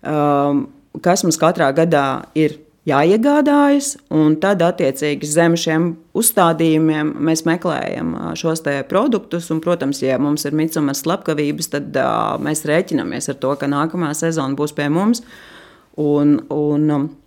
um, kas mums katrā gadā ir jāiegādājas, un tad attiecīgi zem šiem uzstādījumiem mēs meklējam šos te produktus, un, protams, ja mums ir Midsomeras slepkavības, tad uh, mēs rēķinamies ar to, ka nākamā sezona būs pie mums. Un, un,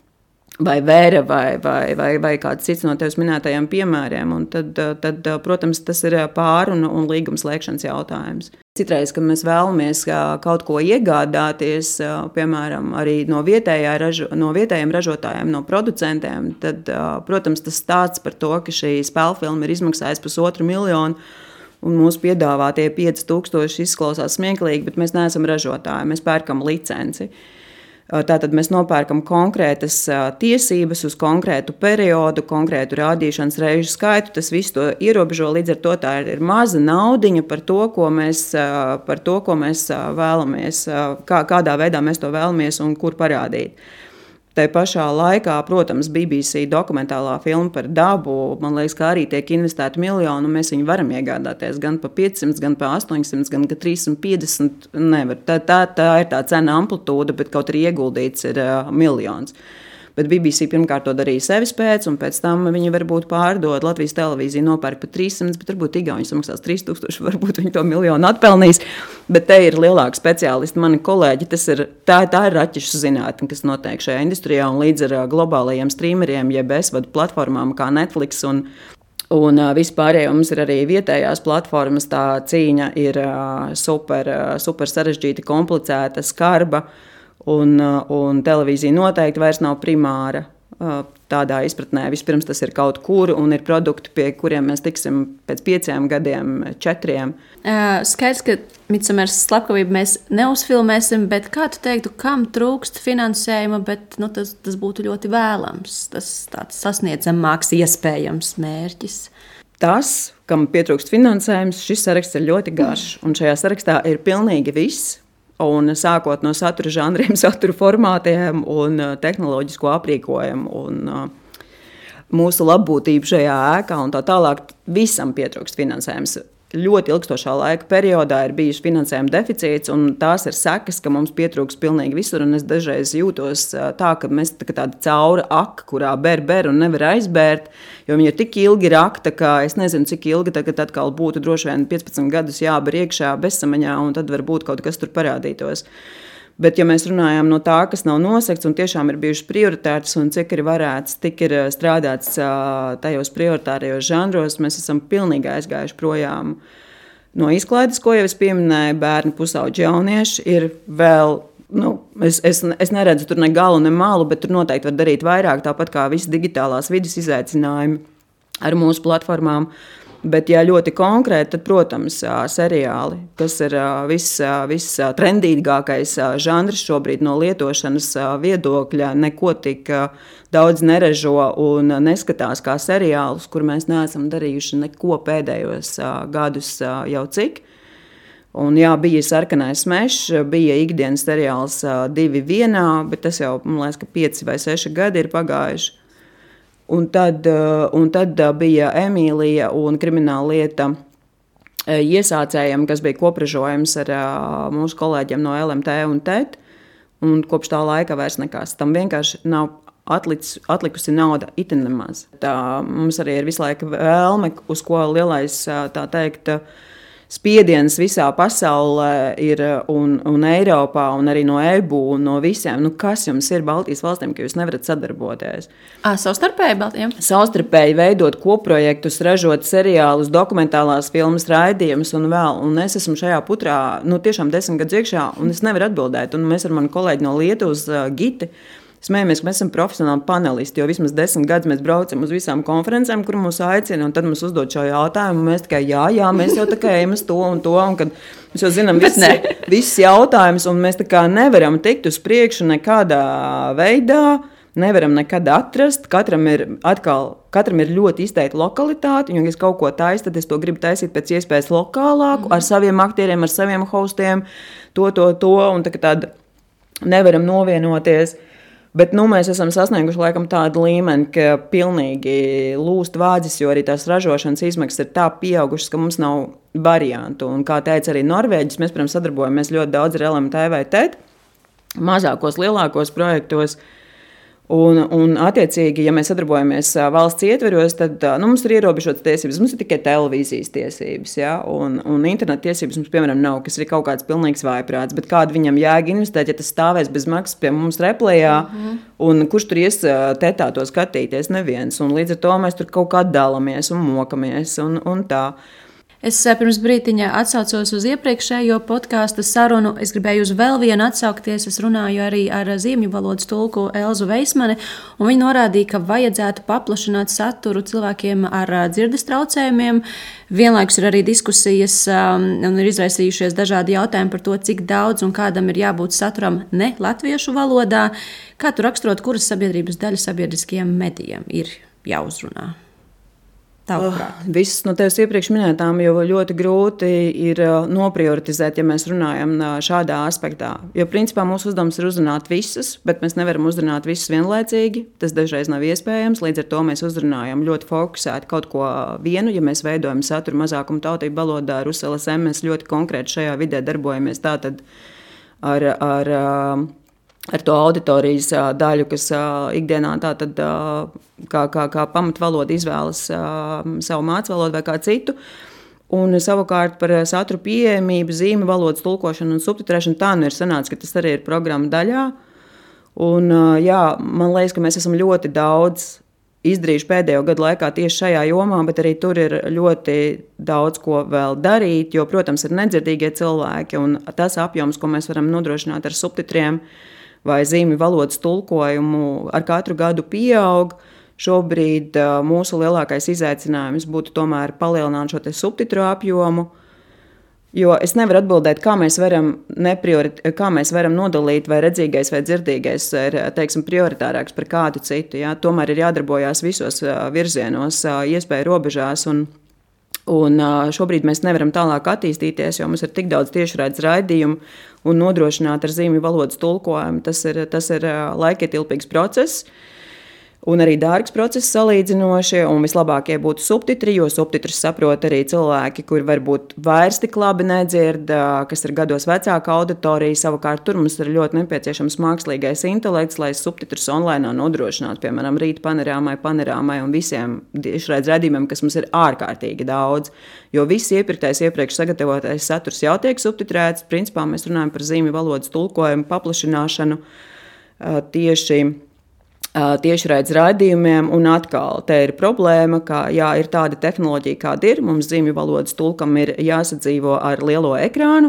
vai Vēra, vai, vai, vai, vai kāds cits no tevis minētajiem piemēriem. Un tad, tad, protams, tas ir pārunu un līguma slēgšanas jautājums. Citreiz, kad mēs vēlamies kaut ko iegādāties, piemēram, arī no, ražo, no vietējiem ražotājiem, no producentiem, tad, protams, tas stāsts par to, ka šī spēļu filma ir izmaksājusi pusotru miljonu, un mūsu piedāvātie pieci tūkstoši izklausās smieklīgi, bet mēs neesam ražotāji, mēs pērkam licenci. Tātad mēs nopērkam konkrētas tiesības uz konkrētu periodu, konkrētu rādīšanas reižu skaitu. Tas viss to ierobežo, līdz ar to tā ir maza naudiņa par to, ko mēs, par to, ko mēs vēlamies, kā, kādā veidā mēs to vēlamies un kur parādīt. Tā pašā laikā, protams, B B C dokumentālā filma par dabu, man liekas, ka arī tiek investēta miljonu, un mēs viņu varam iegādāties gan pa piecsimt, gan pa astoņsimt, gan pa trīssimt piecdesmit. Nevar. Tā, tā, tā ir tā cena amplitūda, bet kaut arī ieguldīts ir uh, miljons. Bet B B C pirmkārt to darīja sevis pēc, un pēc tam viņi varbūt pārdod Latvijas televīziju, nopērk par trīssimt, bet varbūt Igauni samaksās trīs tūkstoši, varbūt viņi to miljonu atpelnīs. Bet te ir lielāki speciālisti, mani kolēģi, tas ir, tā, tā ir raķešu zinātne, kas notiek šajā industrijā, un līdz ar globālajiem streameriem, jeb bezvadu platformām kā Netflix un, un vispārējo mums ir arī vietējās platformas, tā cīņa ir super, super sarežģīta, komplicēta, skarba. Un, un televīzija noteikti vairs nav primāra tādā izpratnē. Vispirms tas ir kaut kur, un ir produkti, pie kuriem mēs tiksim pēc pieciem gadiem, četriem. Skaidrs, ka Midsomeras slepkavību mēs neuzfilmēsim, bet kā tu teiktu, kam trūkst finansējuma, bet nu, tas, tas būtu ļoti vēlams, tas tāds sasniedzamāks iespējams mērķis? Tas, kam pietrūkst finansējums, šis saraksts ir ļoti garš, un šajā sarakstā ir pilnīgi viss. Un sākot no satura žanriem, satura formātiem un tehnoloģisko aprīkojumu un uh, mūsu labbūtību šajā ēkā un tā tālāk, visam pietrūkst finansējums. Ļoti ilgstošā laika periodā ir bijis finansējuma deficīts, un tās ir sekas, ka mums pietrūkst pilnīgi visur. Un es dažreiz jūtos tā, ka mēs tā kā tāda caura aka, kurā ber, ber un nevar aizbērt, jo viņa ir tik ilgi rakta, ka es nezinu, cik ilgi tagad atkal būtu droši vien piecpadsmit gadus jāber iekšā bezsamaņā, un tad varbūt kaut kas tur parādītos. Bet, ja mēs runājam no tā, kas nav nosegts un tiešām ir bijušas prioritātes un cik ir varēts, tik ir strādāts tajos prioritārajos žanros, mēs esam pilnīgi aizgājuši projām no izklaides, ko jau es pieminēju, bērni, pusauģi, jaunieši. Ir vēl, nu, es, es, es neredzu tur ne galu, ne malu, bet tur noteikti var darīt vairāk, tāpat kā visi digitālās vidas izaicinājumi ar mūsu platformām. Bet, ja ļoti konkrēti, tad, protams, seriāli, kas ir viss, viss trendīgākais žanrs šobrīd no lietošanas viedokļa, neko tik daudz neražo un neskatās kā seriālus, kur mēs neesam darījuši neko pēdējos gadus jau cik. Un jā, bija Sarkanais mežs, bija ikdienas seriāls divi vienā, bet tas jau, man liekas, ka pieci vai seši gadi ir pagājuši. Un tad, un tad bija Emīlija un krimināla lieta iesācējiem, kas bija kopražojums ar mūsu kolēģiem no L M T un T E T. Un kopš tā laika vairs nekas. Tam vienkārši nav atlicis, atlikusi nauda itin nemaz. Tā, mums arī ir visu laiku vēlme, uz ko lielais, tā teikt, spiediens visā pasaulē ir un, un Eiropā un arī no E B U un no visiem. Nu, kas jums ir Baltijas valstīm, ka jūs nevarat sadarboties? À, savstarpēji Baltijiem? Savstarpēji veidot kopprojektus, ražot seriālus, dokumentālās filmas, raidījumus un vēl. Un es esmu šajā putrā nu, tiešām desmit gadus iekšā un es nevaru atbildēt. Un mēs ar manu kolēģi no Lietuvas, Giti, smējamies, ka mēs esam profesionāli panelisti, jo vismaz desmit gadus mēs braucam uz visām konferencēm, kur mūs aicina, un tad mums uzdod šo jautājumu, un mēs tikai, jā, jā, mēs jau tā kā ejam uz to un to, un kad mēs jau zinām visus, visus jautājumus, un mēs tā kā nevaram tikt uz priekšu nekādā veidā, nevaram nekad atrast, katram ir atkal, katram ir ļoti izteikta lokalitāte, un ja es kaut ko taisu, tad es to gribu taisīt pēc iespējas lokālāku, mm. ar saviem aktieriem, ar saviem hostiem, to, to, to, un tā kā tāda nevaram novienoties. Bet nu, mēs esam sasnieguši laikam tādu līmeni, ka pilnīgi lūst vādzis, jo arī tās ražošanas izmaksas ir tā pieaugušas, ka mums nav variantu. Un, kā teica arī Norvēģis, mēs, protams, sadarbojamies ļoti daudz ar L M T V T, mazākos, lielākos projektos. Un, un, attiecīgi, ja mēs sadarbojamies valsts ietveros, tad nu, mums ir ierobežotas tiesības. Mums ir tikai televīzijas tiesības, ja? un, un interneta tiesības mums, piemēram, nav, kas ir kaut kāds pilnīgs vājprāts. Bet kāda viņam jēga investēt, ja tas stāvēs bez maksas pie mums replejā, mm-hmm. un kurš tur ies tetā to skatīties? Neviens. Un līdz ar to mēs tur kaut kā atdalāmies un mokamies un, un tā. Es pirms brītiņa atsaucos uz iepriekšējo podkāstu sarunu. Es gribēju uz vēl vienu atsaukties. Es runāju arī ar zīmju valodas tulku Elzu Veismani, un viņa norādīja, ka vajadzētu paplašināt saturu cilvēkiem ar dzirdes traucējumiem. Vienlaikus ir arī diskusijas un ir izraisījušies dažādi jautājumi par to, cik daudz un kādam ir jābūt saturam ne latviešu valodā. Kā tu raksturot, kuras sabiedrības daļa sabiedriskajiem medijiem ir jāuzrunā? Oh, visas no tevis iepriekš minētām jau ļoti grūti ir noprioritizēt, ja mēs runājam šādā aspektā. Jo principā mūsu uzdevums ir uzrunāt visus, bet mēs nevaram uzrunāt visus vienlaicīgi. Tas dažreiz nav iespējams, līdz ar to mēs uzrunājam ļoti fokusēti kaut ko vienu. Ja mēs veidojam saturu mazākumu tautību valodā ar U S L S M, mēs ļoti konkrēti šajā vidē darbojamies tātad ar... ar ar to auditorijas daļu, kas ikdienā tātad, kā, kā, kā pamatvalodu izvēlas savu mācvalodu vai kā citu. Un savukārt par saturu pieejamību, zīmju valodas tulkošanu un subtitrēšanu tā nu ir sanācis, ka tas arī ir programma daļā. Un, jā, man liekas, ka mēs esam ļoti daudz izdarījuši pēdējo gadu laikā tieši šajā jomā, bet arī tur ir ļoti daudz ko vēl darīt, jo, protams, ir nedzirdīgie cilvēki un tas apjoms, ko mēs varam nodrošināt ar subtitriem, vai zīmju valodas tulkojumu ar katru gadu pieaug. Šobrīd mūsu lielākais izaicinājums būtu tomēr palielināt šo te subtitru apjomu, jo es nevaru atbildēt, kā mēs varam, kā mēs varam nodalīt, vai redzīgais vai dzirdīgais ir, teiksim, prioritārāks par kādu citu. Ja? Tomēr ir jādarbojās visos virzienos, iespēju robežās, un, un šobrīd mēs nevaram tālāk attīstīties, jo mums ir tik daudz tiešraides raidījumu, un nodrošināt ar zīmju valodas tulkojumu. Tas ir, tas ir laikietilpīgs process un arī dārgs process salīdzinoši, un vislabākie būtu subtitri, jo subtitrus saprot arī cilvēki, kuri varbūt vairs tik labi nedzird, kas ir gados vecāka auditorija. Savukārt tur mums ir ļoti nepieciešams mākslīgais intelekts, lai subtitrus online nodrošinātu, piemēram, rīta panorāmai, panorāmai un visiem tiešraides raidījumiem, kas mums ir ārkārtīgi daudz. Jo viss iepirktais, iepriekš sagatavotais saturs jau tiek subtitrēts. Principā mēs runājam par zīmju valodas tulkojumu, paplašināšanu tieši tiešraides raidījumiem, un atkal te ir problēma, ka jā, ir tāda tehnoloģija, kāda ir. Mums zīmju valodas tulkam ir jāsadzīvo ar lielo ekrānu.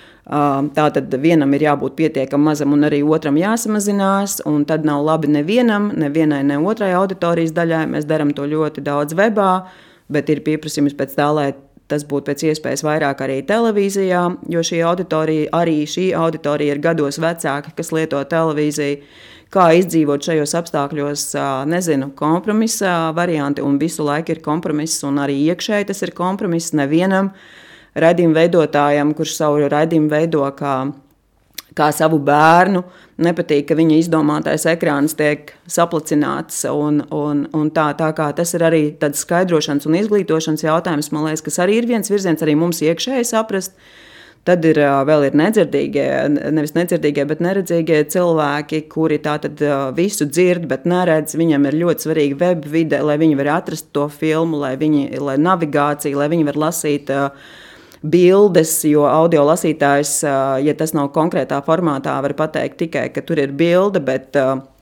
Tātad vienam ir jābūt pietiekam mazam un arī otram jāsamazinās, un tad nav labi nevienam, nevienai, ne otrai auditorijas daļai. Mēs darām to ļoti daudz webā, bet ir pieprasījums pēc tā, lai tas būtu pēc iespējas vairāk arī televīzijā, jo šī auditorija, arī šī auditorija ir gados vecāka, kas lieto televīziju. Kā izdzīvot šajos apstākļos, nezinu, kompromisa varianti, un visu laiku ir kompromiss, un arī iekšēji tas ir kompromiss. Nevienam raidījumu veidotājam, kurš savu raidījumu veido kā, kā savu bērnu, nepatīk, ka viņa izdomātais ekrāns tiek saplacināts, un, un, un tā, tā kā tas ir arī tāds skaidrošanas un izglītošanas jautājums, man liekas, kas arī ir viens virziens arī mums iekšēji saprast. Tad ir vēl ir nedzirdīgie, nevis nedzirdīgie, bet neredzīgie cilvēki, kuri tātad visu dzird, bet neredz. Viņam ir ļoti svarīga web vide, lai viņi var atrast to filmu, lai, viņi, lai navigācija, lai viņi var lasīt bildes, jo audio lasītājs, ja tas nav konkrētā formātā, var pateikt tikai, ka tur ir bilde, bet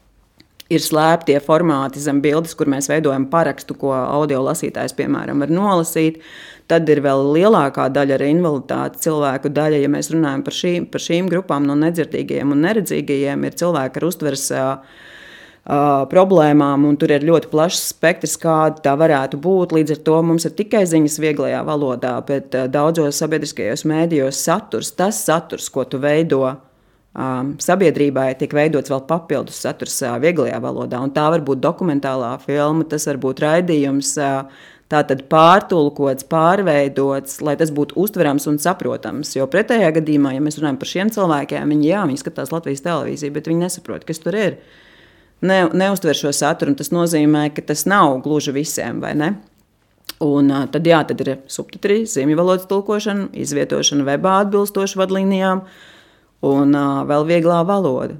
ir slēptie formāti zem bildes, kur mēs veidojam parakstu, ko audio lasītājs, piemēram, var nolasīt. Tad ir vēl lielākā daļa ar invaliditāti cilvēku daļa, ja mēs runājam par šīm, par šīm grupām no nedzirdīgajiem un neredzīgajiem, ir cilvēki ar uztveres Uh, problēmām, un tur ir ļoti plašs spektrs, kāda tā varētu būt. Līdz ar to mums ir tikai ziņas vieglajā valodā, bet uh, daudzos sabiedriskajos mēdījos saturs, tas saturs, ko tu veido um, sabiedrībai, tiek veidots vēl papildus saturs uh, vieglajā valodā, un tā var būt dokumentālā filma, tas var būt raidījums, uh, tātad pārtulkots, pārveidots, lai tas būtu uztverams un saprotams, jo pretējā gadījumā, ja mēs runājam par šiem cilvēkiem, viņi, jā, viņi skatās Latvijas televīziju, bet viņi nesaprot, kas tur ir. Ne, neuztver šo saturu, un tas nozīmē, ka tas nav gluži visiem, vai ne? Un tad, jā, tad ir subtitri, zīmju valodas tulkošana, izvietošana webā atbilstoši vadlīnijām un uh, vēl vieglā valoda.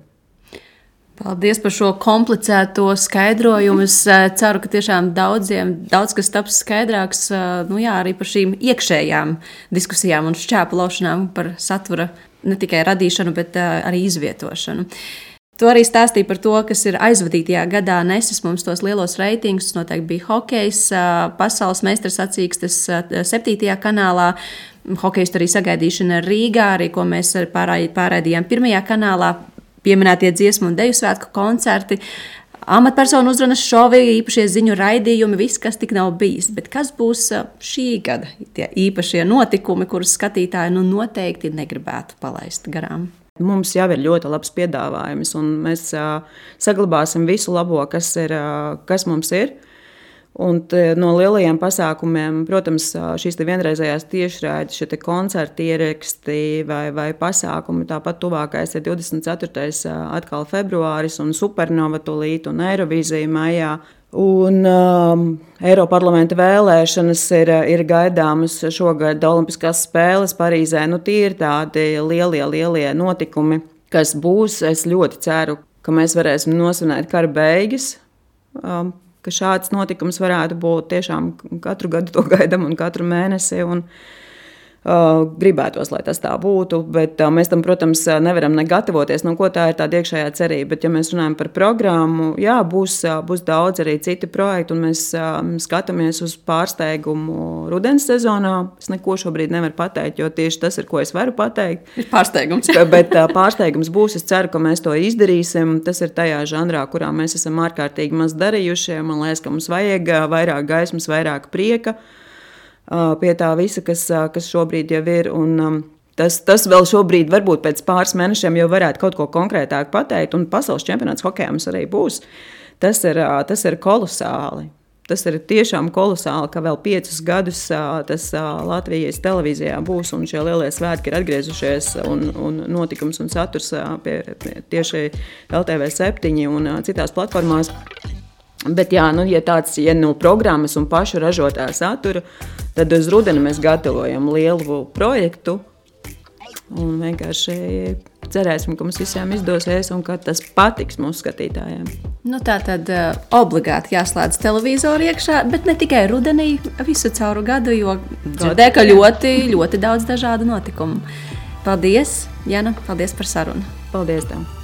Paldies par šo komplicēto skaidrojumu. Es ceru, ka tiešām daudziem daudz kas taps skaidrāks, nu jā, arī par šīm iekšējām diskusijām un šķēpu laušanām par satura ne tikai radīšanu, bet arī izvietošanu. Tu arī stāstīji par to, kas ir aizvadītajā gadā nesis mums tos lielos reitingus. Tas noteikti bija hokejs, pasaules meistars sacīkstes septītajā kanālā. Hokejs arī sagaidīšana Rīgā, arī ko mēs pārraidījām pirmajā kanālā. Pieminētie dziesmu un deju svētku koncerti, amatpersonu uzrunas šovi, īpašie ziņu raidījumi, viss, kas tik nav bijis. Bet kas būs šī gada tie īpašie notikumi, kurus skatītāji nu noteikti negribētu palaist garām? Mums jau ir ļoti labs piedāvājums, un mēs uh, saglabāsim visu labo, kas, ir, uh, kas mums ir. Un te, no lielajiem pasākumiem, protams, šīs vienreizējās tiešraides, šie koncerti, ieraksti vai, vai pasākumi. Tāpat tuvākais ir divdesmit ceturtais atkal februāris un Supernova tūlīt un Eirovīzija maijā. Un um, Eiroparlamenta vēlēšanas ir, ir gaidāmas šogad Olimpiskās spēles Parīzē. Nu, tie ir tādi lielie, lielie notikumi, kas būs. Es ļoti ceru, ka mēs varēsim nosvinēt kara beigas, um, ka šāds notikums varētu būt tiešām katru gadu to gaidam un katru mēnesi. Un, Uh, gribētos, lai tas tā būtu, bet uh, mēs tam, protams, nevaram negatavoties, no ko tā ir tāda iekšējā cerība. Bet, ja mēs runājam par programmu, jā, būs, uh, būs daudz arī citi projekti, un mēs uh, skatāmies uz pārsteigumu rudens sezonā. Es neko šobrīd nevaru pateikt, jo tieši tas ir, ko es varu pateikt. Ir pārsteigums. Bet uh, pārsteigums būs, es ceru, ka mēs to izdarīsim. Tas ir tajā žanrā, kurā mēs esam ārkārtīgi maz darījuši. Man liekas, ka mums vajag uh, vairāk gaismas, vairāk prieka pie tā visa, kas, kas šobrīd jau ir. Un, um, tas, tas vēl šobrīd, varbūt pēc pāris mēnešiem, jau varētu kaut ko konkrētāk pateikt. Un pasaules čempionāts hokejā mums arī būs. Tas ir, tas ir kolosāli. Tas ir tiešām kolosāli, ka vēl piecus gadus tas Latvijas televīzijā būs, un šie lielie svētki ir atgriezušies, un, un notikums un saturs pie, pie tieši L T V septiņi un citās platformās. Bet, jā, nu, ja tāds ir ja no programmas un pašu ražotā satura, tad uz rudeni mēs gatavojam lielu projektu un vienkārši cerēsim, ka mums visiem izdosies un ka tas patiks mūsu skatītājiem. Nu, tā tad uh, obligāti jāslēdz televizoru iekšā, bet ne tikai rudenī, visu cauru gadu, jo dzirdēju, ka ļoti, ļoti daudz dažādu notikumu. Paldies, Jana, paldies par sarunu. Paldies tev.